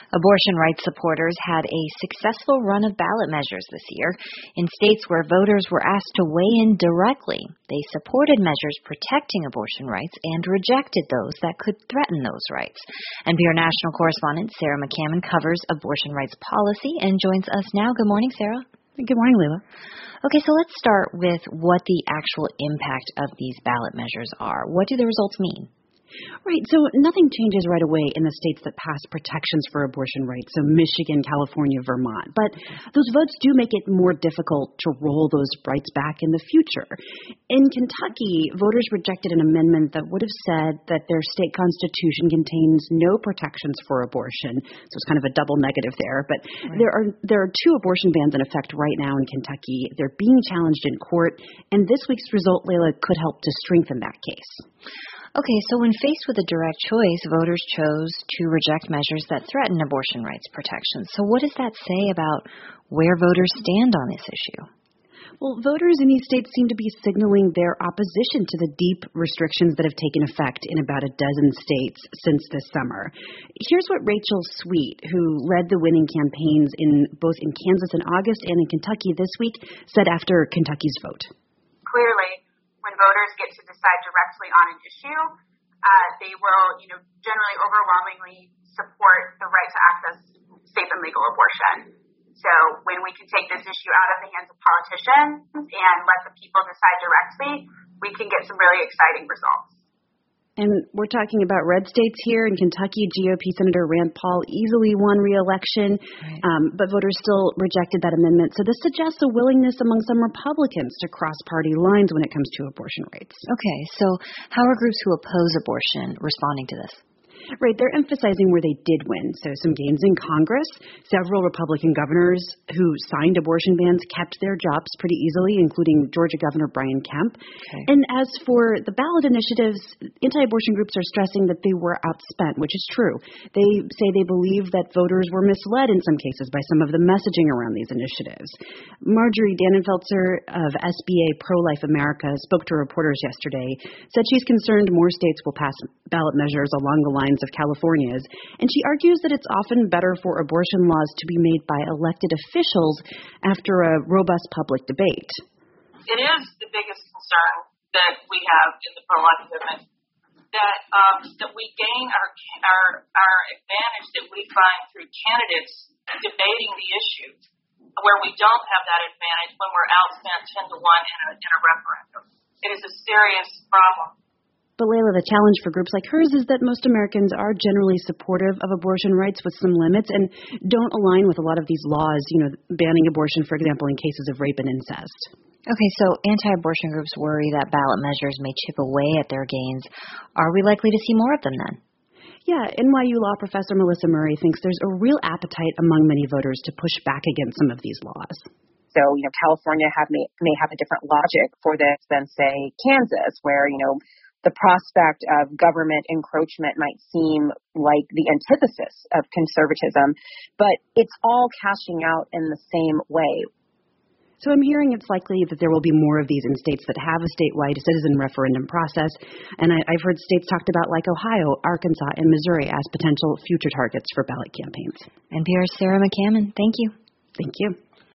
Abortion rights supporters had a successful run of ballot measures this year. In states where voters were asked to weigh in directly, they supported measures protecting abortion rights and rejected those that could threaten those rights. NPR national correspondent Sarah McCammon covers abortion rights policy and joins us now. Good morning, Sarah. Good morning, Leila. Okay, so let's start with what the actual impact of these ballot measures are. What do the results mean? Right, so nothing changes right away in the states that pass protections for abortion rights, so Michigan, California, Vermont. But those votes do make it more difficult to roll those rights back in the future. In Kentucky, voters rejected an amendment that would have said that their state constitution contains no protections for abortion. So it's kind of a double negative there. But right. There are two abortion bans in effect right now in Kentucky. They're being challenged in court, and this week's result, Leila, could help to strengthen that case. Okay, so when faced with a direct choice, voters chose to reject measures that threaten abortion rights protections. So what does that say about where voters stand on this issue? Well, voters in these states seem to be signaling their opposition to the deep restrictions that have taken effect in about a dozen states since this summer. Here's what Rachel Sweet, who led the winning campaigns both in Kansas in August and in Kentucky this week, said after Kentucky's vote. Clearly, when voters get to decide directly on an issue, they will, generally overwhelmingly support the right to access safe and legal abortion. So when we can take this issue out of the hands of politicians and let the people decide directly, we can get some really exciting results. And we're talking about red states here. In Kentucky, GOP Senator Rand Paul easily won re-election, but voters still rejected that amendment. So this suggests a willingness among some Republicans to cross party lines when it comes to abortion rights. Okay, so how are groups who oppose abortion responding to this? Right, they're emphasizing where they did win. So some gains in Congress. Several Republican governors who signed abortion bans kept their jobs pretty easily, including Georgia Governor Brian Kemp. Okay. And as for the ballot initiatives, anti-abortion groups are stressing that they were outspent, which is true. They say they believe that voters were misled in some cases by some of the messaging around these initiatives. Marjorie Dannenfelser of SBA Pro-Life America spoke to reporters yesterday, said she's concerned more states will pass ballot measures along the lines of California's, and she argues that it's often better for abortion laws to be made by elected officials after a robust public debate. It is the biggest concern that we have in the pro-life movement, that we gain our advantage that we find through candidates debating the issue, where we don't have that advantage when we're outspent 10 to 1 in a referendum. It is a serious problem. But Leila, the challenge for groups like hers is that most Americans are generally supportive of abortion rights with some limits and don't align with a lot of these laws, banning abortion, for example, in cases of rape and incest. Okay, so anti-abortion groups worry that ballot measures may chip away at their gains. Are we likely to see more of them then? Yeah, NYU law professor Melissa Murray thinks there's a real appetite among many voters to push back against some of these laws. So, California may have a different logic for this than, say, Kansas, where, the prospect of government encroachment might seem like the antithesis of conservatism, but it's all cashing out in the same way. So I'm hearing it's likely that there will be more of these in states that have a statewide citizen referendum process, and I've heard states talked about like Ohio, Arkansas, and Missouri as potential future targets for ballot campaigns. NPR's Sarah McCammon, thank you. Thank you.